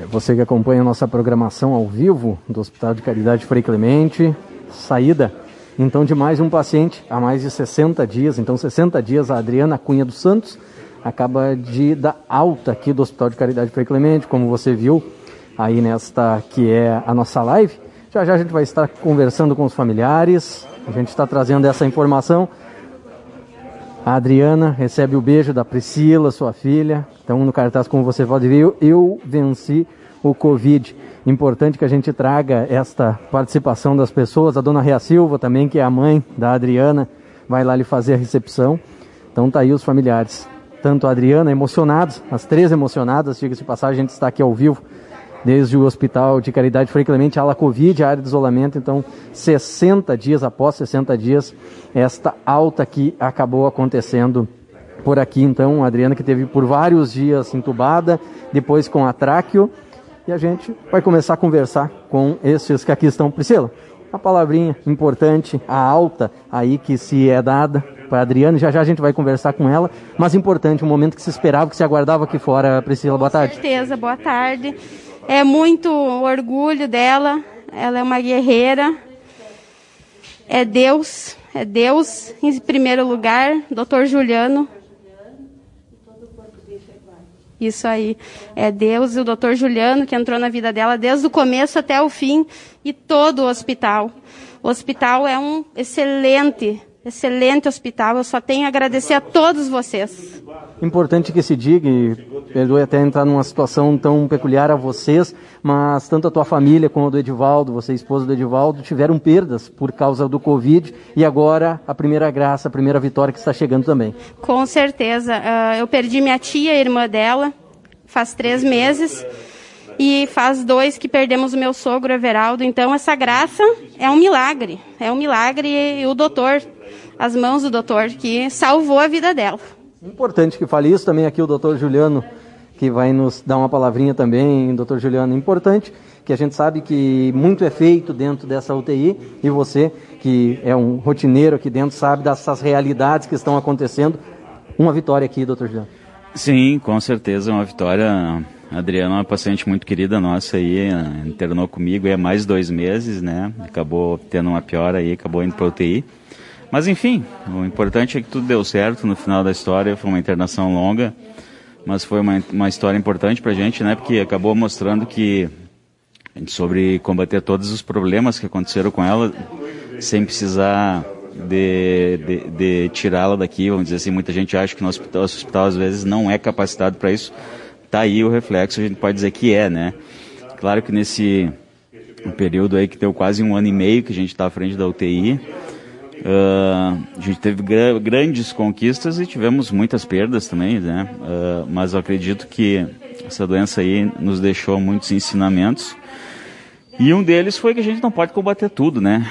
Você que acompanha a nossa programação ao vivo do Hospital de Caridade Frei Clemente, saída então de mais um paciente há mais de 60 dias, então 60 dias a Adriana Cunha dos Santos acaba de dar alta aqui do Hospital de Caridade Frei Clemente, como você viu aí nesta que é a nossa live. Já a gente vai estar conversando com os familiares, a gente está trazendo essa informação. A Adriana recebe o beijo da Priscila, sua filha. Então, no cartaz, como você pode ver, eu venci o Covid. Importante que a gente traga esta participação das pessoas. A dona Rea Silva também, que é a mãe da Adriana, vai lá lhe fazer a recepção. Então, tá aí os familiares. Tanto a Adriana, emocionados, as três emocionadas, diga-se de passagem, a gente está aqui ao vivo, desde o Hospital de Caridade Frei Clemente, ala Covid, a área de isolamento. Então, 60 dias, após 60 dias, esta alta aqui acabou acontecendo por aqui. Então, a Adriana que teve por vários dias entubada, depois com a tráqueo, e a gente vai começar a conversar com esses que aqui estão. Priscila, uma palavrinha importante, a alta aí que se é dada para a Adriana, já a gente vai conversar com ela, mas importante, um momento que se esperava, que se aguardava aqui fora. Priscila, boa tarde. Com certeza, boa tarde. É muito orgulho dela, ela é uma guerreira, é Deus em primeiro lugar, Dr. Juliano. Isso aí, é Deus e o Dr. Juliano que entrou na vida dela desde o começo até o fim e todo o hospital. O hospital é um excelente hospital, eu só tenho a agradecer a todos vocês. Importante que se diga, e perdoe até entrar numa situação tão peculiar a vocês, mas tanto a tua família como a do Edivaldo, você esposa do Edivaldo, tiveram perdas por causa do Covid, e agora a primeira graça, a primeira vitória que está chegando também. Com certeza, eu perdi minha tia, a irmã dela, faz 3 meses, e faz 2 que perdemos o meu sogro, Everaldo. Então essa graça é um milagre, e o doutor, as mãos do doutor, que salvou a vida dela. Importante que fale isso também aqui o doutor Juliano, que vai nos dar uma palavrinha também. Doutor Juliano, importante que a gente sabe que muito é feito dentro dessa UTI, e você, que é um rotineiro aqui dentro, sabe dessas realidades que estão acontecendo. Uma vitória aqui, doutor Juliano. Sim, com certeza, uma vitória. A Adriana é uma paciente muito querida nossa aí, internou comigo há mais de 2 meses, né? Acabou tendo uma piora aí, acabou indo para UTI. Mas enfim, o importante é que tudo deu certo no final da história. Foi uma internação longa, mas foi uma história importante pra gente, né? Porque acabou mostrando que a gente soube combater todos os problemas que aconteceram com ela, sem precisar de tirá-la daqui, vamos dizer assim. Muita gente acha que o hospital às vezes não é capacitado para isso. Tá aí o reflexo, a gente pode dizer que é, né? Claro que nesse período aí que deu quase 1 ano e meio que a gente está à frente da UTI, a gente teve grandes conquistas e tivemos muitas perdas também, né? Mas eu acredito que essa doença aí nos deixou muitos ensinamentos, e um deles foi que a gente não pode combater tudo, né?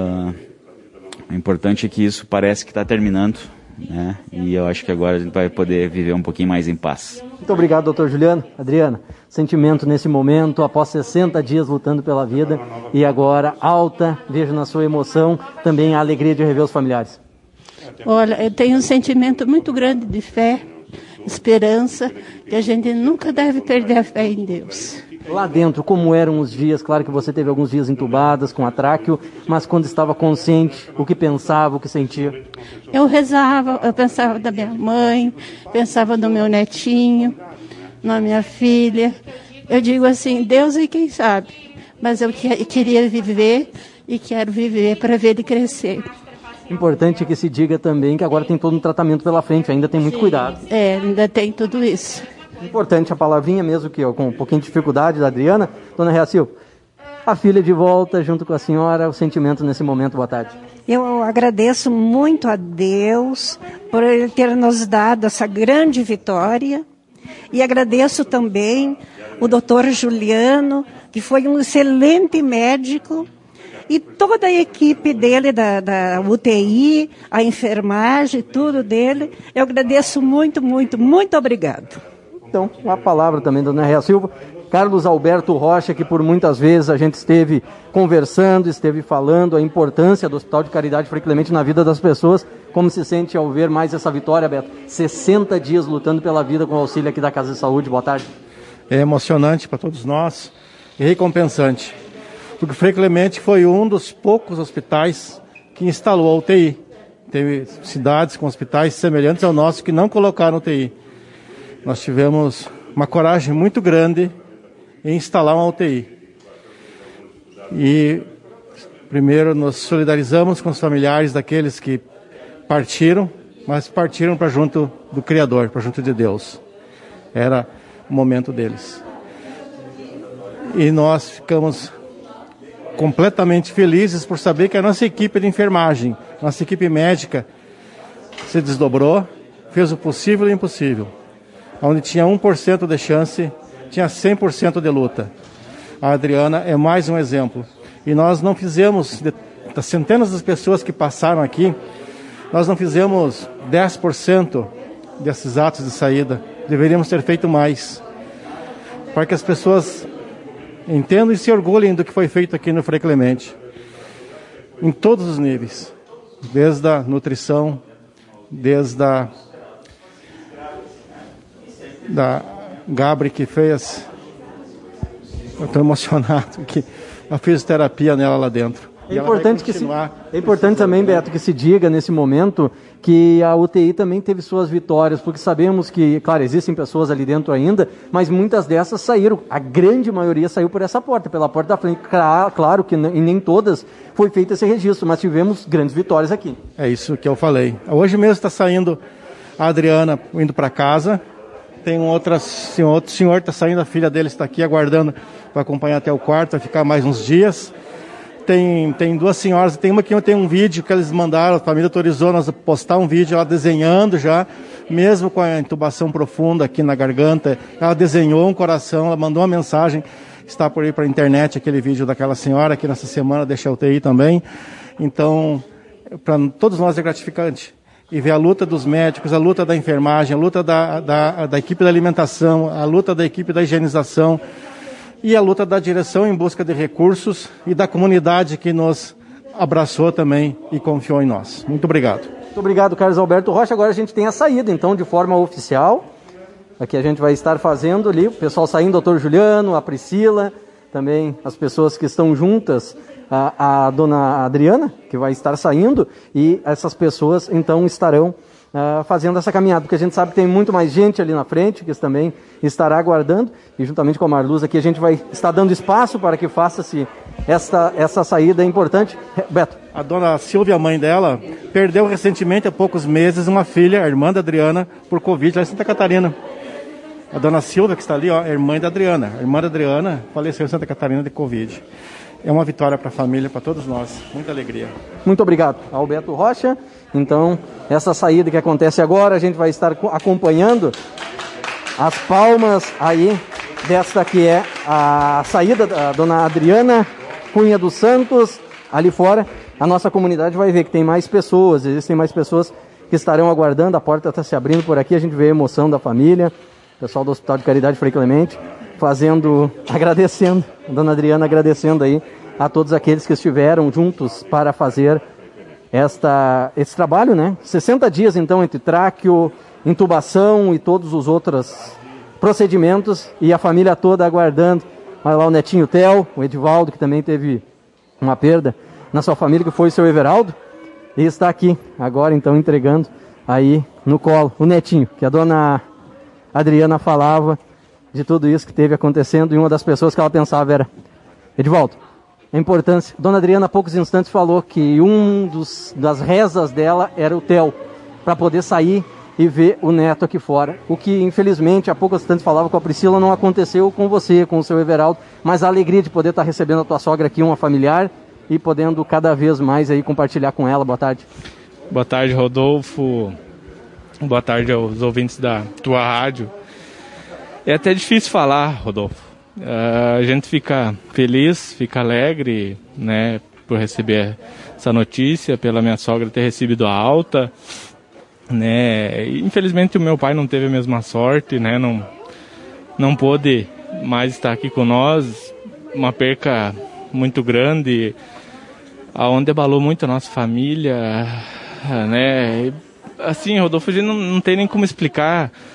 O importante é que isso parece que está terminando, né? E eu acho que agora a gente vai poder viver um pouquinho mais em paz. Muito obrigado, doutor Juliano. Adriana, sentimento nesse momento, após 60 dias lutando pela vida, e agora alta, vejo na sua emoção também a alegria de rever os familiares. Olha, eu tenho um sentimento muito grande de fé, esperança, que a gente nunca deve perder a fé em Deus. Lá dentro, como eram os dias? Claro que você teve alguns dias entubadas com a tráqueo, mas quando estava consciente, o que pensava, o que sentia? Eu rezava, eu pensava da minha mãe, pensava no meu netinho, na minha filha. Eu digo assim, Deus é quem sabe, mas eu queria viver e quero viver para ver ele crescer. Importante que se diga também que agora tem todo um tratamento pela frente, ainda tem muito cuidado. Ainda tem tudo isso. Importante a palavrinha mesmo, que com um pouquinho de dificuldade da Adriana. Dona Rea Silva, a filha de volta junto com a senhora, o sentimento nesse momento, boa tarde. Eu agradeço muito a Deus por Ele ter nos dado essa grande vitória, e agradeço também o doutor Juliano, que foi um excelente médico, e toda a equipe dele da UTI, a enfermagem, tudo dele. Eu agradeço muito, muito, muito obrigado. Então, a palavra também da Dona Rea Silva. Carlos Alberto Rocha, que por muitas vezes a gente esteve conversando, esteve falando a importância do Hospital de Caridade Frei Clemente na vida das pessoas. Como se sente ao ver mais essa vitória, Beto? 60 dias lutando pela vida com o auxílio aqui da Casa de Saúde. Boa tarde. É emocionante para todos nós e recompensante, porque o Frei Clemente foi um dos poucos hospitais que instalou a UTI. Teve cidades com hospitais semelhantes ao nosso que não colocaram UTI. Nós tivemos uma coragem muito grande em instalar uma UTI. E primeiro nos solidarizamos com os familiares daqueles que partiram, mas partiram para junto do Criador, para junto de Deus. Era o momento deles. E nós ficamos completamente felizes por saber que a nossa equipe de enfermagem, nossa equipe médica, se desdobrou, fez o possível e o impossível. Onde tinha 1% de chance, tinha 100% de luta. A Adriana é mais um exemplo. E nós não fizemos, das centenas de pessoas que passaram aqui, nós não fizemos 10% desses atos de saída. Deveríamos ter feito mais, para que as pessoas entendam e se orgulhem do que foi feito aqui no Frei Clemente, em todos os níveis, desde a nutrição, desde a da Gabri, que fez, eu estou emocionado, que a fisioterapia nela lá dentro. É importante também, Beto, que se diga nesse momento que a UTI também teve suas vitórias, porque sabemos que, claro, existem pessoas ali dentro ainda, mas muitas dessas saíram, a grande maioria saiu por essa porta, pela porta da frente. Claro que em nem todas foi feito esse registro, mas tivemos grandes vitórias aqui. É isso que eu falei. Hoje mesmo está saindo a Adriana, indo para casa, tem outro senhor está saindo, a filha dele está aqui aguardando para acompanhar até o quarto, vai ficar mais uns dias. Tem duas senhoras, tem uma que tem um vídeo que eles mandaram, a família autorizou nós a postar um vídeo, ela desenhando já, mesmo com a intubação profunda aqui na garganta, ela desenhou um coração, ela mandou uma mensagem, está por aí para a internet aquele vídeo daquela senhora, que nessa semana deixa a UTI também. Então, para todos nós é gratificante. E ver a luta dos médicos, a luta da enfermagem, a luta da equipe da alimentação, a luta da equipe da higienização, e a luta da direção em busca de recursos e da comunidade que nos abraçou também e confiou em nós. Muito obrigado. Muito obrigado, Carlos Alberto Rocha. Agora a gente tem a saída, então, de forma oficial. Aqui a gente vai estar fazendo ali, o pessoal saindo, o doutor Juliano, a Priscila, também as pessoas que estão juntas, a dona Adriana, que vai estar saindo, e essas pessoas, então, estarão fazendo essa caminhada, porque a gente sabe que tem muito mais gente ali na frente, que também estará aguardando, e juntamente com a Marluz aqui a gente vai estar dando espaço para que faça-se essa saída importante. Beto. A dona Silvia, a mãe dela, perdeu recentemente, há poucos meses, uma filha, a irmã da Adriana, por Covid lá em Santa Catarina. A dona Silvia, que está ali, ó, é irmã da Adriana. A irmã da Adriana faleceu em Santa Catarina de Covid. É uma vitória para a família, para todos nós. Muita alegria. Muito obrigado, Alberto Rocha. Então, essa saída que acontece agora, a gente vai estar acompanhando as palmas aí desta que é a saída da dona Adriana Cunha dos Santos. Ali fora, a nossa comunidade vai ver que tem mais pessoas, existem mais pessoas que estarão aguardando. A porta está se abrindo por aqui, a gente vê a emoção da família, o pessoal do Hospital de Caridade Frei Clemente, agradecendo, a dona Adriana agradecendo aí a todos aqueles que estiveram juntos para fazer esse trabalho, né? 60 dias, então, entre tráqueo, intubação e todos os outros procedimentos, e a família toda aguardando. Olha lá o netinho Theo, o Edivaldo, que também teve uma perda na sua família, que foi o seu Everaldo, e está aqui agora, então, entregando aí no colo o netinho, que a dona Adriana falava de tudo isso que teve acontecendo, e uma das pessoas que ela pensava era: Edivaldo, a importância. Dona Adriana, há poucos instantes, falou que das rezas dela era o Theo, para poder sair e ver o neto aqui fora. O que, infelizmente, há poucos instantes falava com a Priscila, não aconteceu com você, com o seu Everaldo, mas a alegria de poder estar recebendo a tua sogra aqui, uma familiar, e podendo cada vez mais aí compartilhar com ela. Boa tarde. Boa tarde, Rodolfo. Boa tarde aos ouvintes da tua rádio. É até difícil falar, Rodolfo. A gente fica feliz, fica alegre, né, por receber essa notícia, pela minha sogra ter recebido a alta, né. Infelizmente o meu pai não teve a mesma sorte, né, não pôde mais estar aqui com nós, uma perca muito grande, aonde abalou muito a nossa família, né. Assim, Rodolfo, a gente não tem nem como explicar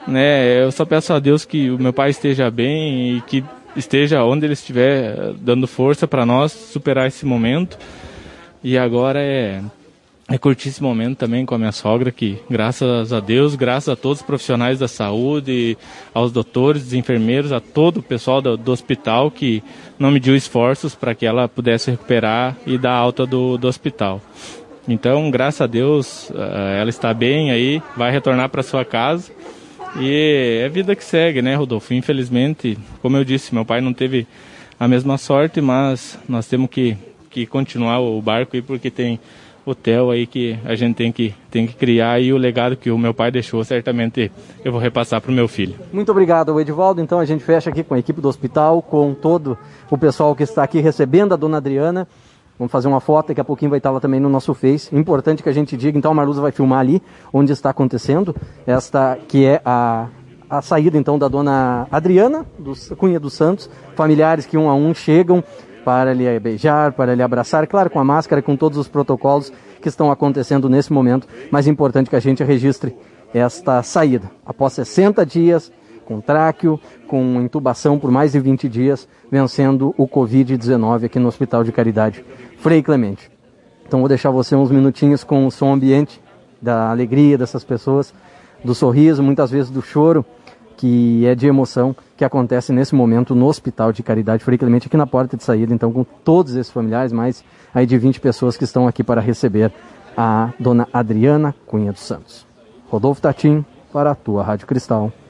né? Eu só peço a Deus que o meu pai esteja bem e que esteja onde ele estiver, dando força para nós superar esse momento. E agora é curtir esse momento também com a minha sogra, que graças a Deus, graças a todos os profissionais da saúde, aos doutores, enfermeiros, a todo o pessoal do hospital que não mediu esforços para que ela pudesse recuperar e dar alta do hospital. Então, graças a Deus, ela está bem aí, vai retornar para sua casa. E é vida que segue, né, Rodolfo? Infelizmente, como eu disse, meu pai não teve a mesma sorte, mas nós temos que continuar o barco aí, porque tem o Theo aí que a gente tem que criar, e o legado que o meu pai deixou, certamente eu vou repassar para o meu filho. Muito obrigado, Edivaldo. Então a gente fecha aqui com a equipe do hospital, com todo o pessoal que está aqui recebendo a dona Adriana. Vamos fazer uma foto, daqui a pouquinho vai estar lá também no nosso Face. Importante que a gente diga, então a Marluza vai filmar ali onde está acontecendo, esta que é a saída então da dona Adriana, Cunha dos Santos, familiares que um a um chegam para lhe beijar, para lhe abraçar, claro, com a máscara, com todos os protocolos que estão acontecendo nesse momento, mas é importante que a gente registre esta saída. Após 60 dias, com tráqueo, com intubação por mais de 20 dias, vencendo o Covid-19 aqui no Hospital de Caridade Frei Clemente. Então vou deixar você uns minutinhos com o som ambiente, da alegria dessas pessoas, do sorriso, muitas vezes do choro, que é de emoção, que acontece nesse momento no Hospital de Caridade Frei Clemente, aqui na porta de saída, então com todos esses familiares, mais aí de 20 pessoas que estão aqui para receber a dona Adriana Cunha dos Santos. Rodolfo Tatim, para a tua Rádio Cristal.